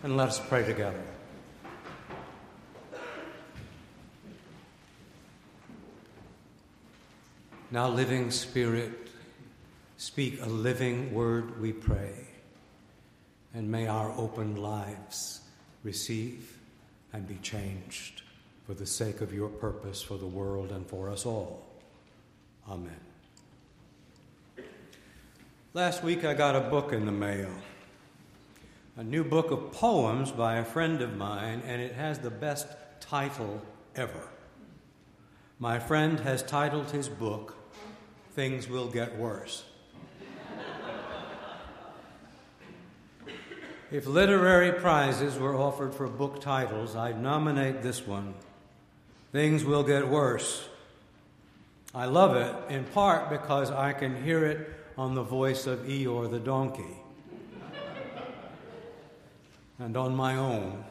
And let us pray together. Now, living Spirit, speak a living word, we pray, and may our open lives receive and be changed for the sake of your purpose for the world and for us all. Amen. Last week I got a book in the mail, a new book of poems by a friend of mine, and it has the best title ever. My friend has titled his book, Things Will Get Worse. If literary prizes were offered for book titles, I'd nominate this one, Things Will Get Worse. I love it, in part because I can hear it on the voice of Eeyore the donkey, and on my own,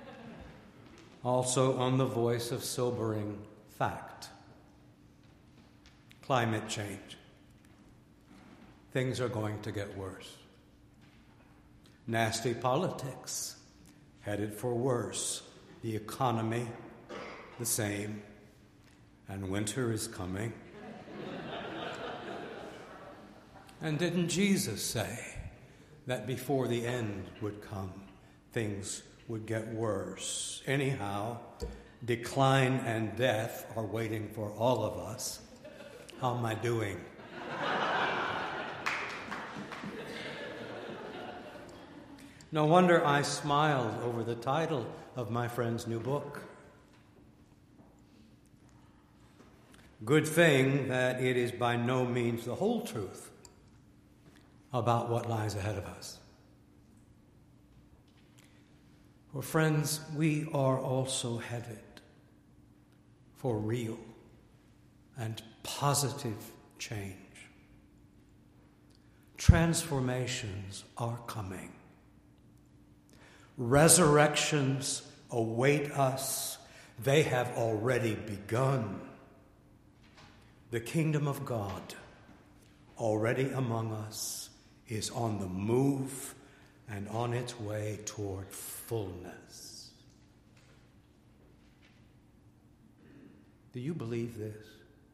also on the voice of sobering fact. Climate change. Things are going to get worse. Nasty politics, headed for worse. The economy, the same. And winter is coming. And didn't Jesus say that before the end would come, things would get worse? Anyhow, decline and death are waiting for all of us. How am I doing? No wonder I smiled over the title of my friend's new book. Good thing that it is by no means the whole truth about what lies ahead of us. For friends, we are also headed for real and positive change. Transformations are coming. Resurrections await us. They have already begun. The kingdom of God, already among us, is on the move and on its way toward fullness. Do you believe this?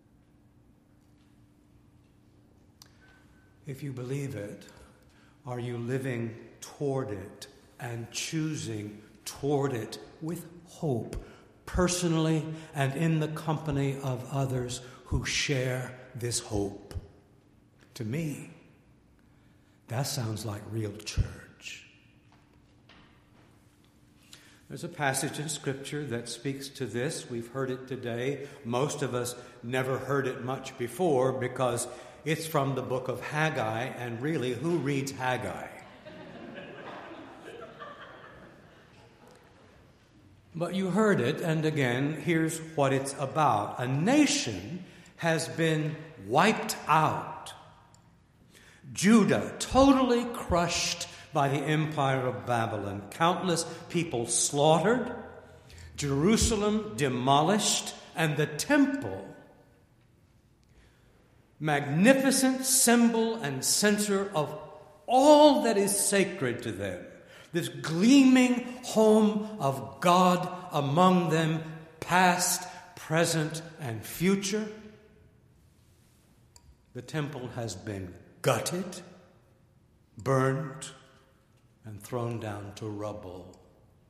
If you believe it, are you living toward it and choosing toward it with hope, personally and in the company of others who share this hope? To me, that sounds like real church. There's a passage in Scripture that speaks to this. We've heard it today. Most of us never heard it much before because it's from the book of Haggai, and really, who reads Haggai? But you heard it, and again, here's what it's about. A nation has been wiped out. Judah totally crushed by the empire of Babylon. Countless people slaughtered. Jerusalem demolished. And the temple, magnificent symbol and center of all that is sacred to them, this gleaming home of God among them, past, present, and future. The temple has been gutted, burned, and thrown down to rubble.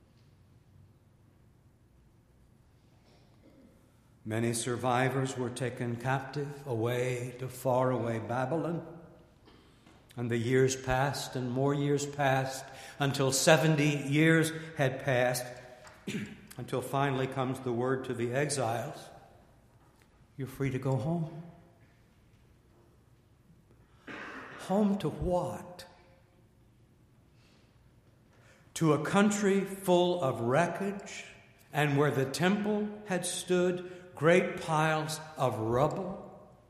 Many survivors were taken captive away to faraway Babylon. And the years passed and more years passed until 70 years had passed until finally comes the word to the exiles, you're free to go home. Home to what? To a country full of wreckage, and where the temple had stood, great piles of rubble.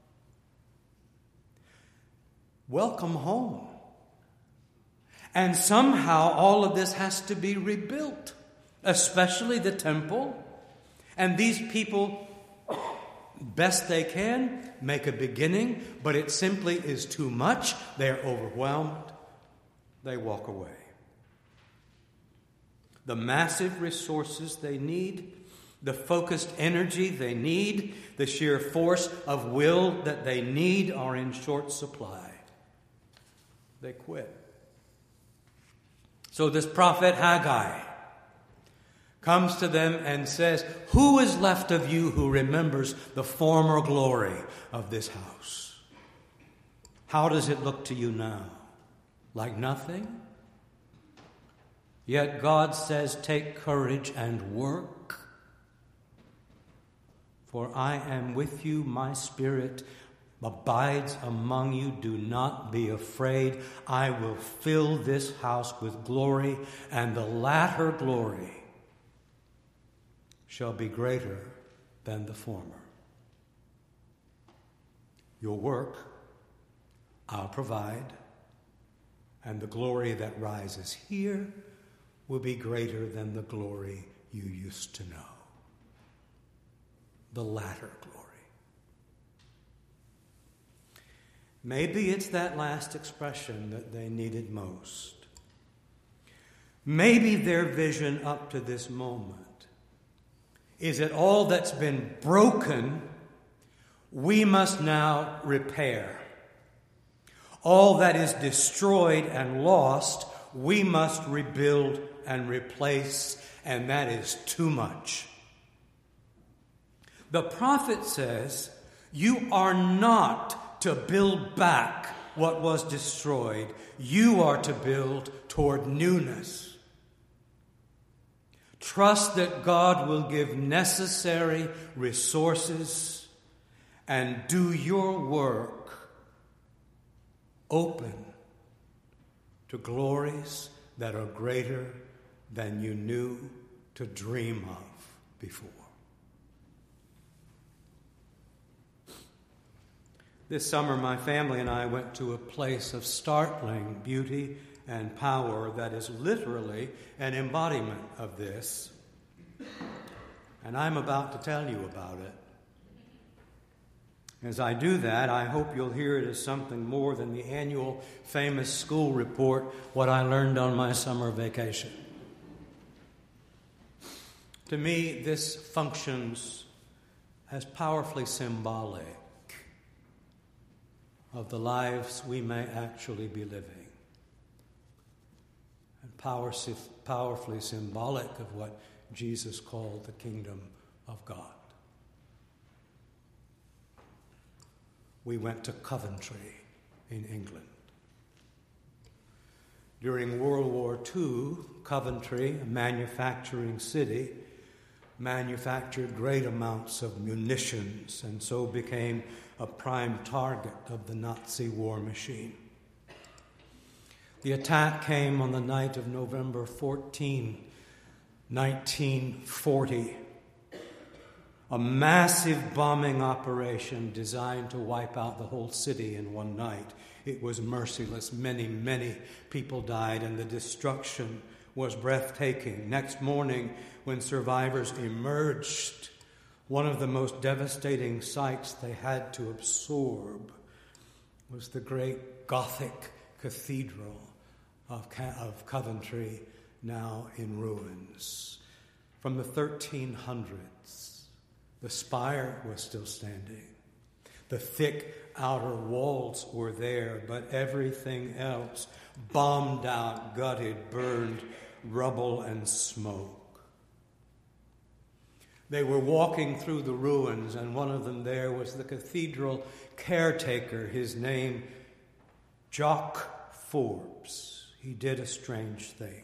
Welcome home. And somehow all of this has to be rebuilt, especially the temple. And these people, best they can, make a beginning, but it simply is too much. They're overwhelmed. They walk away. the massive resources they need, the focused energy they need, the sheer force of will that they need are in short supply. They quit. So this prophet Haggai comes to them and says, "Who is left of you who remembers the former glory of this house? How does it look to you now? Like nothing? Yet God says, take courage and work. For I am with you, my spirit abides among you. Do not be afraid. I will fill this house with glory, and the latter glory shall be greater than the former. Your work I'll provide, and the glory that rises here will be greater than the glory you used to know. The latter glory." Maybe it's that last expression that they needed most. Maybe their vision up to this moment is that all that's been broken, we must now repair. All that is destroyed and lost, we must rebuild and replace, and that is too much. The prophet says, you are not to build back what was destroyed. You are to build toward newness. Trust that God will give necessary resources and do your work open to glories that are greater than you knew to dream of before. This summer, my family and I went to a place of startling beauty and power that is literally an embodiment of this. And I'm about to tell you about it. As I do that, I hope you'll hear it as something more than the annual famous school report, what I learned on my summer vacation. To me, this functions as powerfully symbolic of the lives we may actually be living, and powerfully symbolic of what Jesus called the kingdom of God. We went to Coventry in England. During World War II, Coventry, a manufacturing city, manufactured great amounts of munitions and so became a prime target of the Nazi war machine. The attack came on the night of November 14, 1940. A massive bombing operation designed to wipe out the whole city in one night. It was merciless. Many, many people died, and the destruction was breathtaking. Next morning, when survivors emerged, one of the most devastating sights they had to absorb was the great Gothic cathedral of Coventry, now in ruins. From the 1300s, the spire was still standing. The thick outer walls were there, but everything else bombed out, gutted, burned, rubble and smoke. They were walking through the ruins, and one of them there was the cathedral caretaker, his name Jock Forbes. He did a strange thing.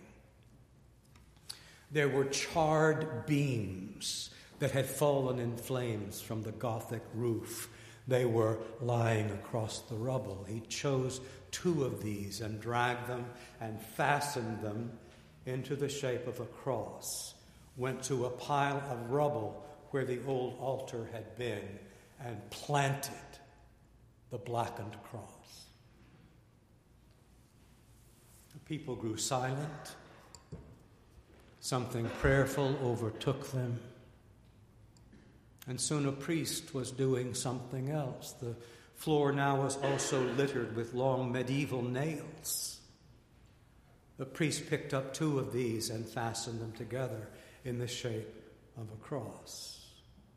There were charred beams that had fallen in flames from the Gothic roof. They were lying across the rubble. He chose 2 of these and dragged them and fastened them into the shape of a cross, went to a pile of rubble where the old altar had been, and planted the blackened cross. The people grew silent. Something prayerful overtook them. And soon a priest was doing something else. The floor now was also littered with long medieval nails. The priest picked up 2 of these and fastened them together in the shape of a cross.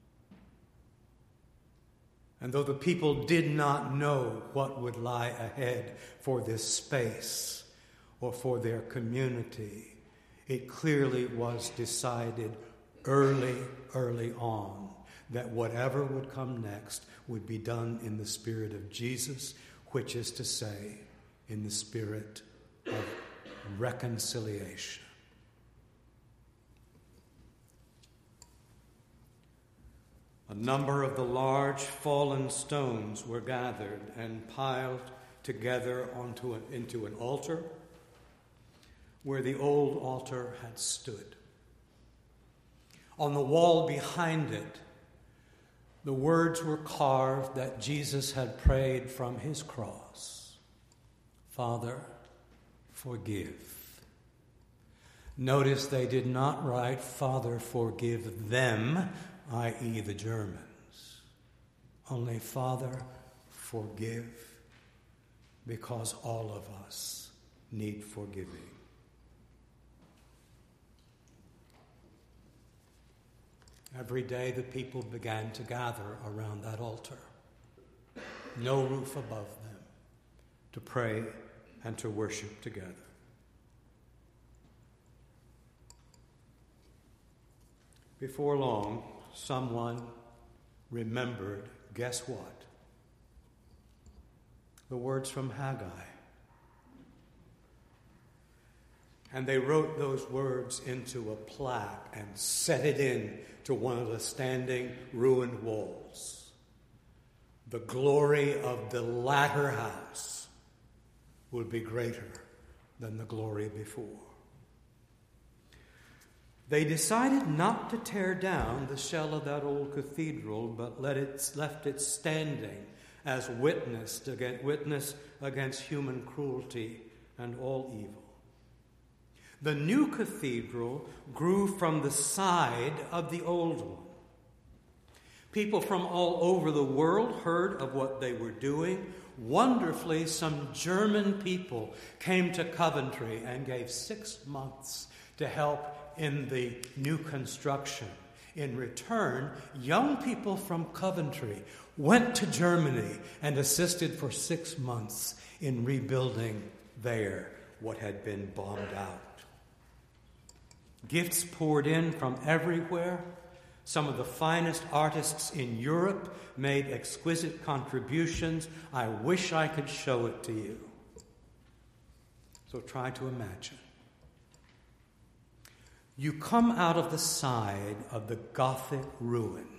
And though the people did not know what would lie ahead for this space or for their community, it clearly was decided early on that whatever would come next would be done in the spirit of Jesus, which is to say, in the spirit of reconciliation. A number of the large fallen stones were gathered and piled together into an altar where the old altar had stood. On the wall behind it, the words were carved that Jesus had prayed from his cross. Father, forgive. Notice they did not write, Father, forgive them, i.e. the Germans. Only, Father, forgive, because all of us need forgiving. Every day the people began to gather around that altar, no roof above them, to pray and to worship together. Before long, someone remembered, guess what? The words from Haggai. And they wrote those words into a plaque and set it in to one of the standing ruined walls. The glory of the latter house will be greater than the glory before. They decided not to tear down the shell of that old cathedral, but left it standing as witness against human cruelty and all evil. The new cathedral grew from the side of the old one. People from all over the world heard of what they were doing. Wonderfully, some German people came to Coventry and gave 6 months to help in the new construction. In return, young people from Coventry went to Germany and assisted for 6 months in rebuilding there what had been bombed out. Gifts poured in from everywhere. Some of the finest artists in Europe made exquisite contributions. I wish I could show it to you. So try to imagine. You come out of the side of the Gothic ruin,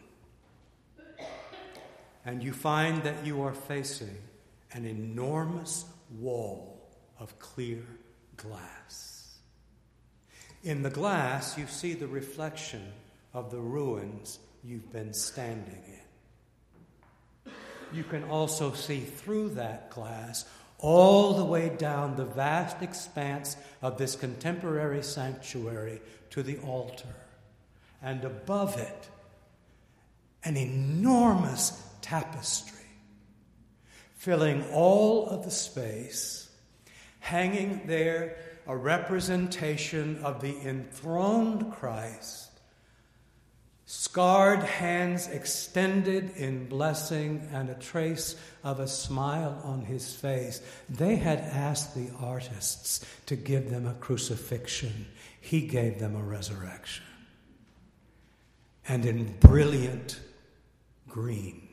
and you find that you are facing an enormous wall of clear glass. In the glass, you see the reflection of the ruins you've been standing in. You can also see through that glass all the way down the vast expanse of this contemporary sanctuary to the altar. And above it, an enormous tapestry filling all of the space, hanging there a representation of the enthroned Christ, scarred hands extended in blessing and a trace of a smile on his face. They had asked the artists to give them a crucifixion. He gave them a resurrection. And in brilliant green.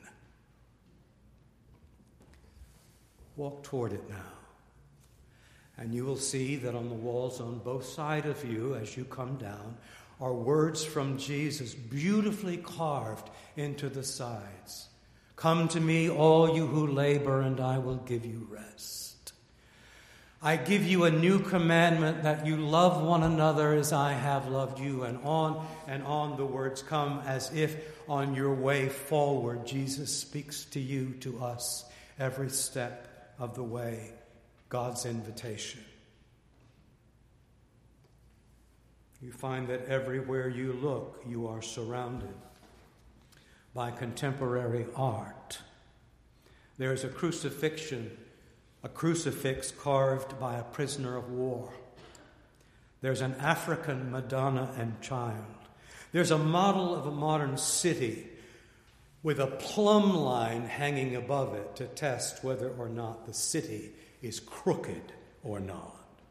Walk toward it now. And you will see that on the walls on both sides of you as you come down are words from Jesus beautifully carved into the sides. Come to me, all you who labor, and I will give you rest. I give you a new commandment, that you love one another as I have loved you. And on the words come as if on your way forward, Jesus speaks to you, to us, every step of the way. God's invitation. You find that everywhere you look, you are surrounded by contemporary art. There is a crucifix carved by a prisoner of war There's an African Madonna and child. There's a model of a modern city with a plumb line hanging above it to test whether or not the city is crooked or not.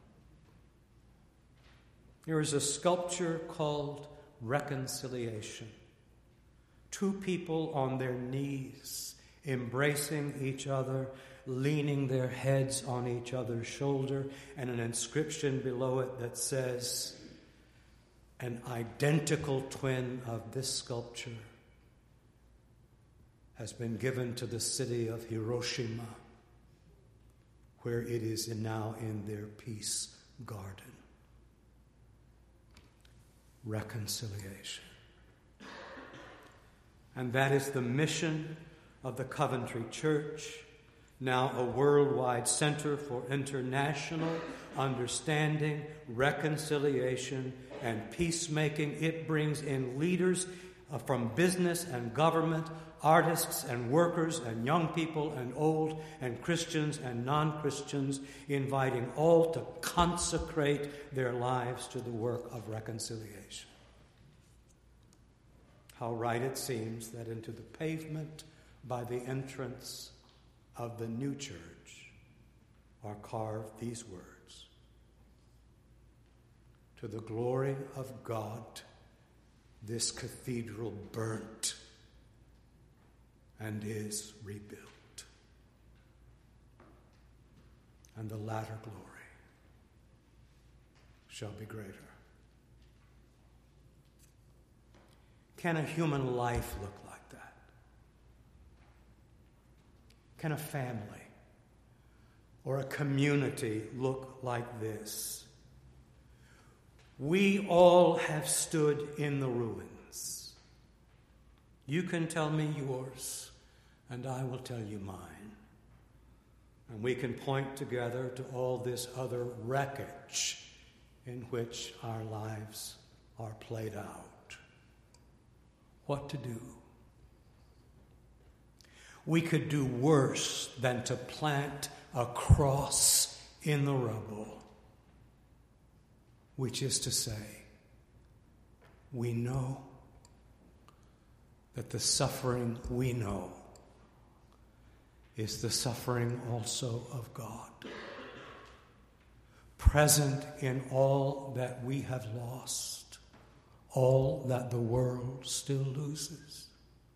There is a sculpture called Reconciliation. Two people on their knees, embracing each other, leaning their heads on each other's shoulder, and an inscription below it that says, an identical twin of this sculpture has been given to the city of Hiroshima, where it is now in their peace garden. Reconciliation. And that is the mission of the Coventry Church, now a worldwide center for international understanding, reconciliation, and peacemaking. It brings in leaders from business and government, artists and workers and young people and old and Christians and non-Christians, inviting all to consecrate their lives to the work of reconciliation. How right it seems that into the pavement by the entrance of the new church are carved these words: to the glory of God, this cathedral burnt and is rebuilt, and the latter glory shall be greater. Can a human life look like that? Can a family or a community look like this? We all have stood in the ruins. You can tell me yours, and I will tell you mine. And we can point together to all this other wreckage in which our lives are played out. What to do? We could do worse than to plant a cross in the rubble, which is to say, we know that the suffering we know is the suffering also of God, present in all that we have lost, all that the world still loses.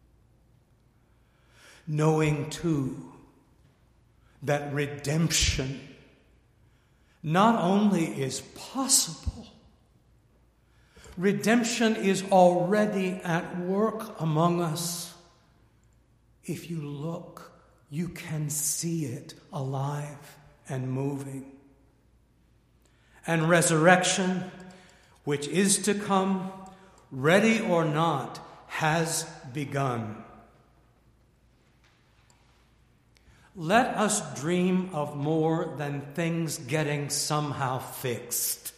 Knowing, too, that redemption not only is possible, redemption is already at work among us. If you look, you can see it alive and moving. And resurrection, which is to come, ready or not, has begun. Let us dream of more than things getting somehow fixed.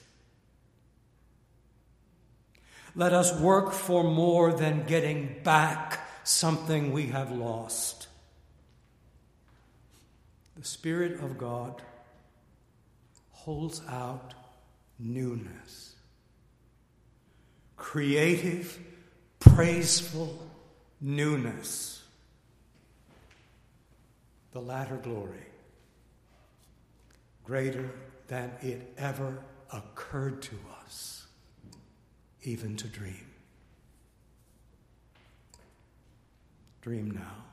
Let us work for more than getting back something we have lost. The Spirit of God holds out newness, creative, praiseful newness. The latter glory, greater than it ever occurred to us even to dream. Dream now.